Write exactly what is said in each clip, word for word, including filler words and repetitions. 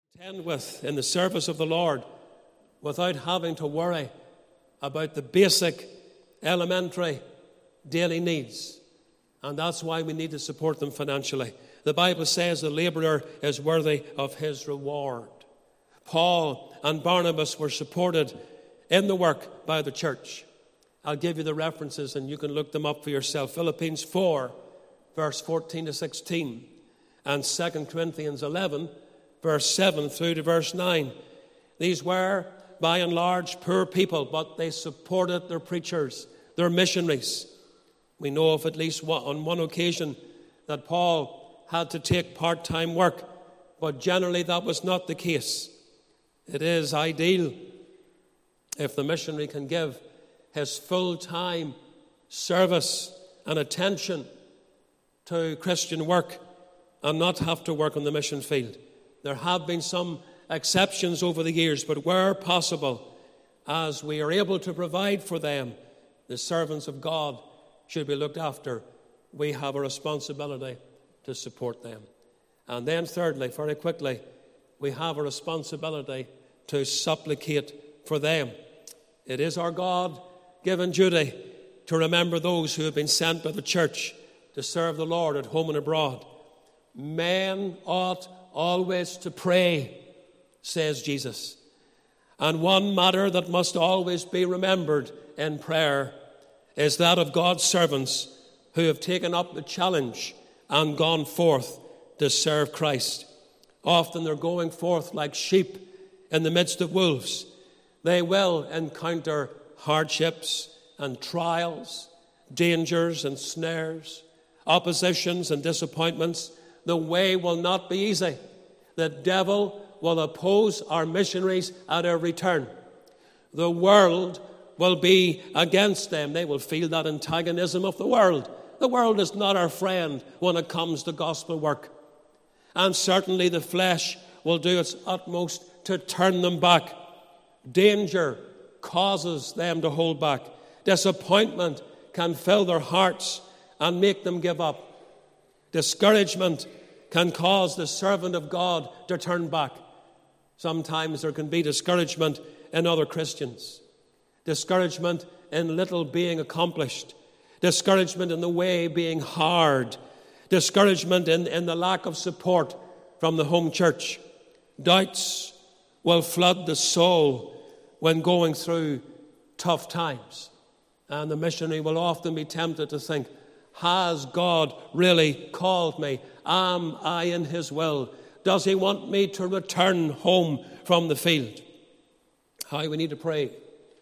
contend with in the service of the Lord without having to worry about the basic, elementary, daily needs. And that's why we need to support them financially. The Bible says the laborer is worthy of his reward. Paul and Barnabas were supported in the work by the church. I'll give you the references and you can look them up for yourself. Philippians four, verse fourteen to sixteen, and Second Corinthians eleven, verse seven through to verse nine. These were, by and large, poor people, but they supported their preachers, their missionaries. We know of at least one, on one occasion that Paul had to take part-time work, but generally that was not the case. It is ideal if the missionary can give his full-time service and attention to Christian work and not have to work on the mission field. There have been some exceptions over the years, but where possible, as we are able to provide for them, the servants of God should be looked after. We have a responsibility to support them. And then thirdly, very quickly, we have a responsibility to supplicate for them. It is our God-given duty to remember those who have been sent by the church to serve the Lord at home and abroad. Men ought always to pray, says Jesus. And one matter that must always be remembered in prayer is that of God's servants who have taken up the challenge and gone forth to serve Christ. Often they're going forth like sheep in the midst of wolves. They will encounter hardships and trials, dangers and snares, oppositions and disappointments. The way will not be easy. The devil will oppose our missionaries at every turn. The world will be against them. They will feel that antagonism of the world. The world is not our friend when it comes to gospel work. And certainly the flesh will do its utmost to turn them back. Danger causes them to hold back. Disappointment can fill their hearts and make them give up. Discouragement can cause the servant of God to turn back. Sometimes there can be discouragement in other Christians. Discouragement in little being accomplished. Discouragement in the way being hard. Discouragement in, in the lack of support from the home church. Doubts will flood the soul when going through tough times. And the missionary will often be tempted to think, has God really called me? Am I in his will? Does he want me to return home from the field? How we need to pray.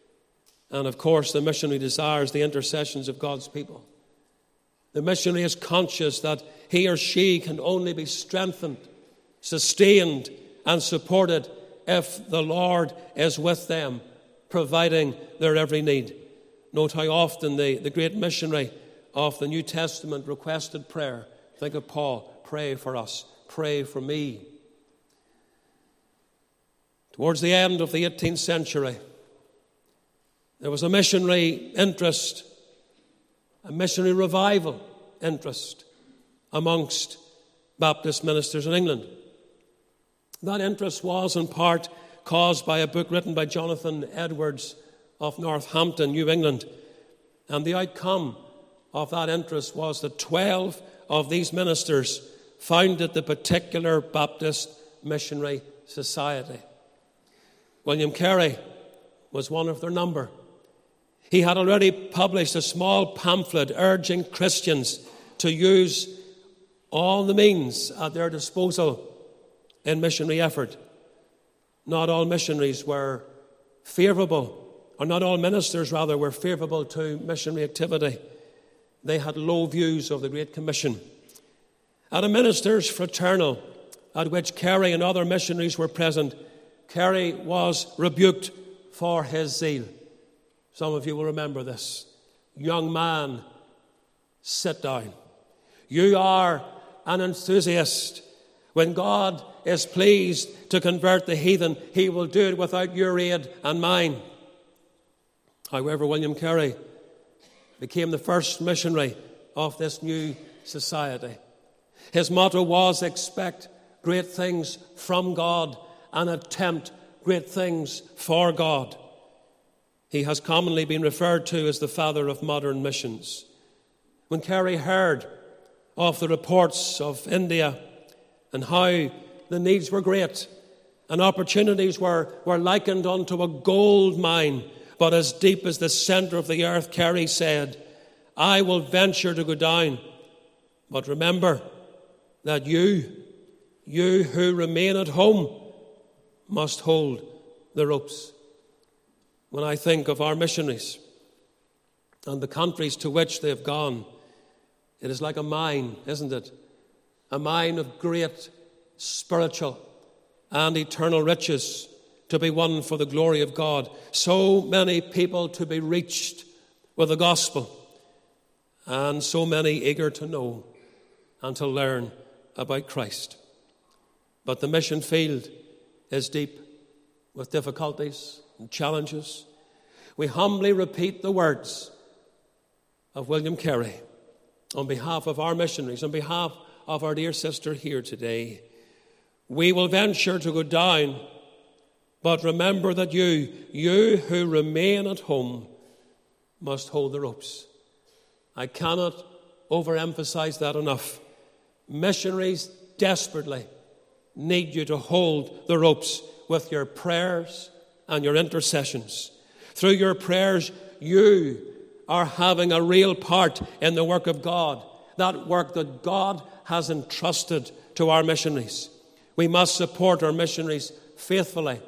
And of course, the missionary desires the intercessions of God's people. The missionary is conscious that he or she can only be strengthened, sustained, and supported if the Lord is with them, providing their every need. Note how often the, the great missionary of the New Testament requested prayer. Think of Paul. Pray for us. Pray for me. Towards the end of the eighteenth century, there was a missionary interest, a missionary revival interest amongst Baptist ministers in England. That interest was in part caused by a book written by Jonathan Edwards of Northampton, New England. And the outcome of that interest was that twelve of these ministers founded the particular Baptist Missionary Society. William Carey was one of their number. He had already published a small pamphlet urging Christians to use all the means at their disposal in missionary effort. Not all missionaries were favourable, or not all ministers, rather, were favourable to missionary activity. They had low views of the Great Commission. At a ministers' fraternal at which Carey and other missionaries were present, Carey was rebuked for his zeal. Some of you will remember this. Young man, sit down. You are an enthusiast. When God is pleased to convert the heathen, he will do it without your aid and mine. However, William Carey became the first missionary of this new society. His motto was, expect great things from God and attempt great things for God. He has commonly been referred to as the father of modern missions. When Kerry heard of the reports of India and how the needs were great and opportunities were, were likened unto a gold mine, but as deep as the centre of the earth, Kerry said, I will venture to go down, but remember that you, you who remain at home, must hold the ropes. When I think of our missionaries and the countries to which they have gone, it is like a mine, isn't it? A mine of great spiritual and eternal riches to be won for the glory of God. So many people to be reached with the gospel, and so many eager to know and to learn about Christ. But the mission field is deep with difficulties and challenges. We humbly repeat the words of William Carey on behalf of our missionaries, on behalf of our dear sister here today. We will venture to go down, but remember that you, you who remain at home, must hold the ropes. I cannot overemphasize that enough. Missionaries desperately need you to hold the ropes with your prayers and your intercessions. Through your prayers, you are having a real part in the work of God, that work that God has entrusted to our missionaries. We must support our missionaries faithfully,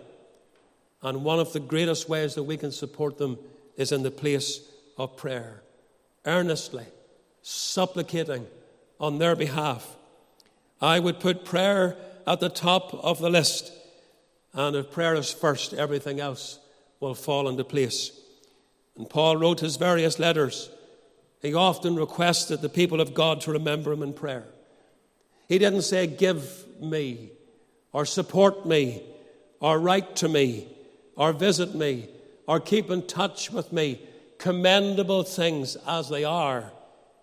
and one of the greatest ways that we can support them is in the place of prayer, earnestly supplicating on their behalf. I would put prayer at the top of the list, and if prayer is first, everything else will fall into place. And Paul wrote his various letters. He often requested the people of God to remember him in prayer. He didn't say, give me, or support me, or write to me, or visit me, or keep in touch with me, commendable things as they are.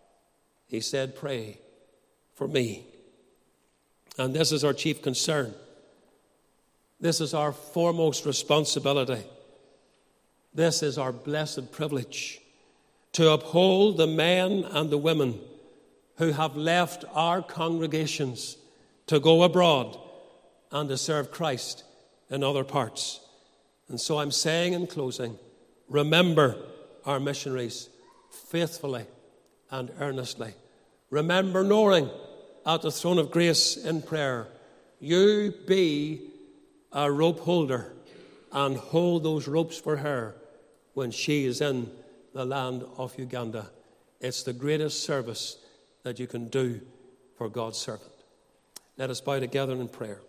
He said, pray for me. And this is our chief concern. This is our foremost responsibility. This is our blessed privilege, to uphold the men and the women who have left our congregations to go abroad and to serve Christ in other parts. And so I'm saying in closing, remember our missionaries faithfully and earnestly. Remember Noreen at the throne of grace in prayer. You be a rope holder and hold those ropes for her when she is in the land of Uganda. It's the greatest service that you can do for God's servant. Let us bow together in prayer.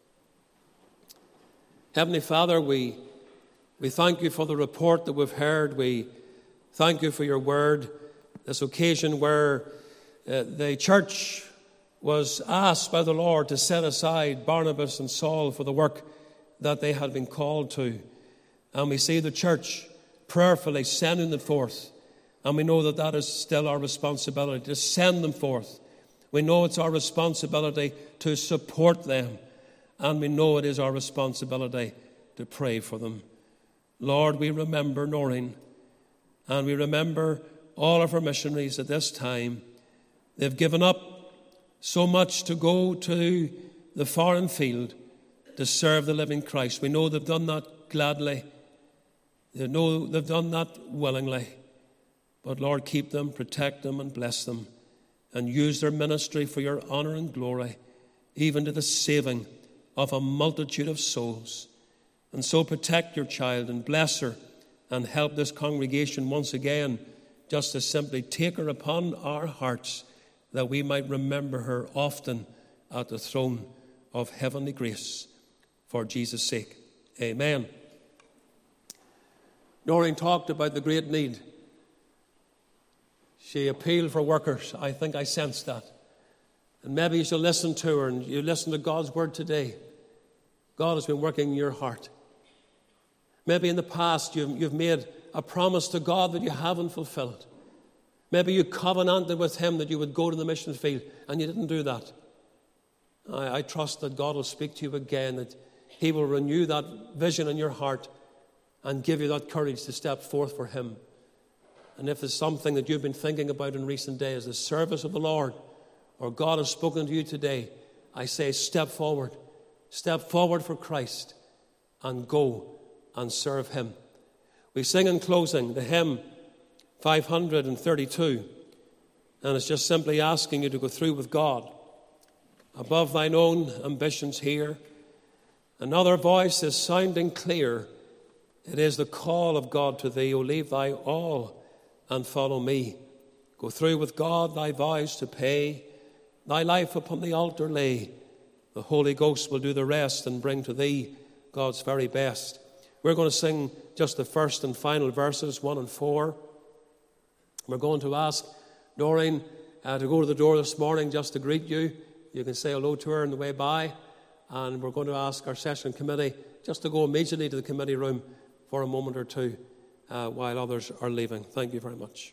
Heavenly Father, we, we thank you for the report that we've heard. We thank you for your word. This occasion where uh, the church was asked by the Lord to set aside Barnabas and Saul for the work that they had been called to. And we see the church prayerfully sending them forth. And we know that that is still our responsibility, to send them forth. We know it's our responsibility to support them. And we know it is our responsibility to pray for them. Lord, we remember Noreen, and we remember all of our missionaries at this time. They've given up so much to go to the foreign field to serve the living Christ. We know they've done that gladly. They know they've done that willingly. But Lord, keep them, protect them, and bless them, and use their ministry for your honor and glory, even to the saving of a multitude of souls. And so protect your child and bless her, and help this congregation once again just to simply take her upon our hearts, that we might remember her often at the throne of heavenly grace. For Jesus' sake, amen. Noreen talked about the great need. She appealed for workers. I think I sensed that. And maybe you shall listen to her, and you listen to God's word today. God has been working in your heart. Maybe in the past you've, you've made a promise to God that you haven't fulfilled. Maybe you covenanted with him that you would go to the mission field, and you didn't do that. I, I trust that God will speak to you again, that He will renew that vision in your heart and give you that courage to step forth for him. And if there's something that you've been thinking about in recent days, the service of the Lord, or God has spoken to you today, I say step forward. Step forward for Christ and go and serve him. We sing in closing the hymn five hundred thirty-two, and it's just simply asking you to go through with God. Above thine own ambitions here, another voice is sounding clear. It is the call of God to thee, O leave thy all and follow me. Go through with God thy vows to pay, thy life upon the altar lay. The Holy Ghost will do the rest and bring to thee God's very best. We're going to sing just the first and final verses, one and four. We're going to ask Doreen uh, to go to the door this morning just to greet you. You can say hello to her on the way by. And we're going to ask our session committee just to go immediately to the committee room for a moment or two uh, while others are leaving. Thank you very much.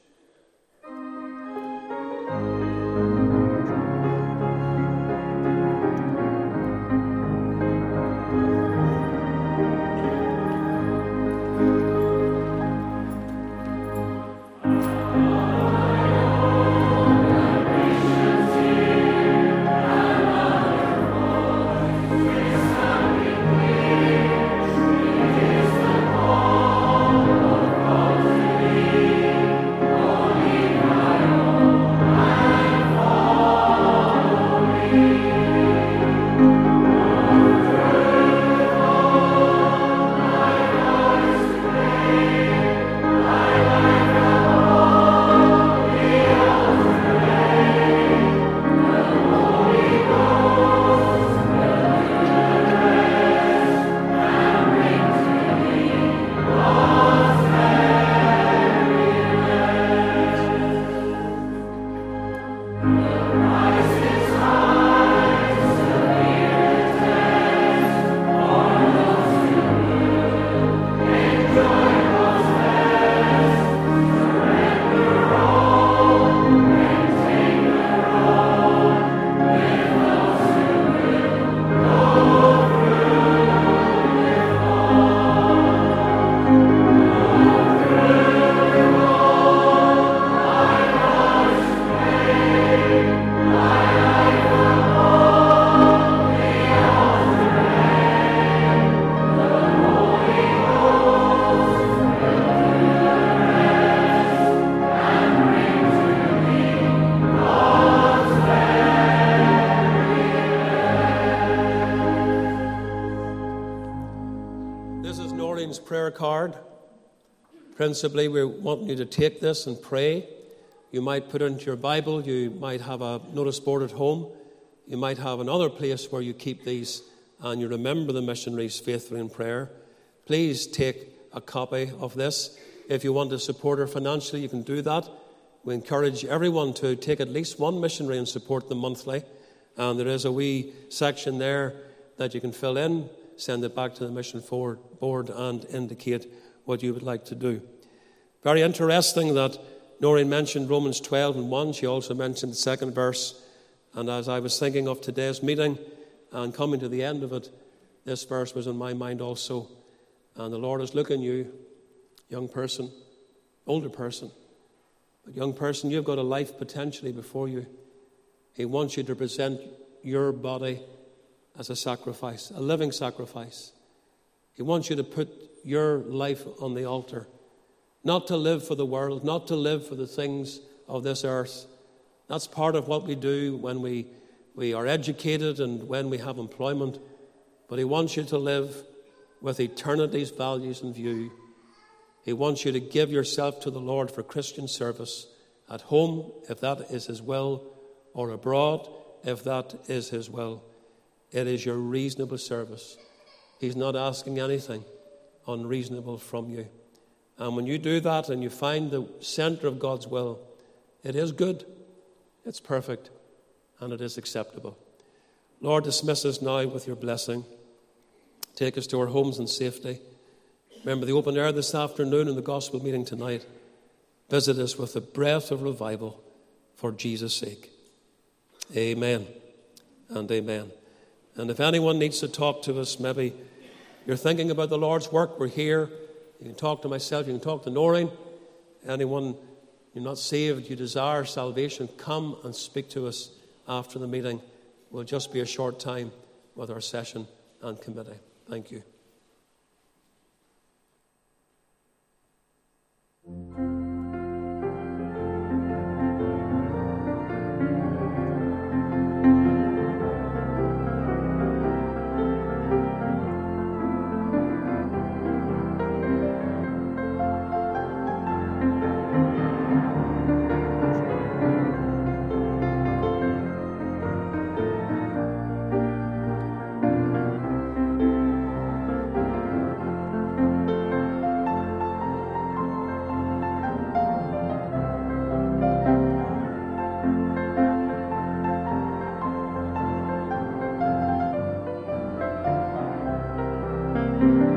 Prayer card. Principally, we want you to take this and pray. You might put it into your Bible. You might have a notice board at home. You might have another place where you keep these and you remember the missionaries faithfully in prayer. Please take a copy of this. If you want to support her financially, you can do that. We encourage everyone to take at least one missionary and support them monthly. And there is a wee section there that you can fill in, send it back to the mission board and indicate what you would like to do. Very interesting that Noreen mentioned Romans twelve and one. She also mentioned the second verse. And as I was thinking of today's meeting and coming to the end of it, this verse was in my mind also. And the Lord is looking at you, young person, older person. But young person, you've got a life potentially before you. He wants you to present your body as a sacrifice, a living sacrifice. He wants you to put your life on the altar, not to live for the world, not to live for the things of this earth. That's part of what we do when we, we are educated and when we have employment. But he wants you to live with eternity's values in view. He wants you to give yourself to the Lord for Christian service at home, if that is his will, or abroad, if that is his will. It is your reasonable service. He's not asking anything unreasonable from you. And when you do that and you find the center of God's will, it is good, it's perfect, and it is acceptable. Lord, dismiss us now with your blessing. Take us to our homes in safety. Remember the open air this afternoon and the gospel meeting tonight. Visit us with a breath of revival for Jesus' sake. Amen and amen. And if anyone needs to talk to us, maybe you're thinking about the Lord's work, we're here. You can talk to myself, you can talk to Noreen. Anyone you're not saved, you desire salvation, come and speak to us after the meeting. We'll just be a short time with our session and committee. Thank you. Thank you.